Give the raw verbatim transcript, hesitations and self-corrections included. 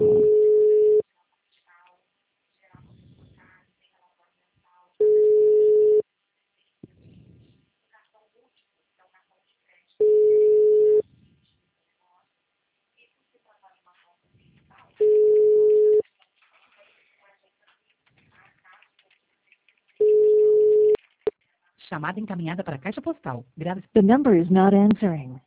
Chamada encaminhada para a caixa postal. Grave... The number is not answering.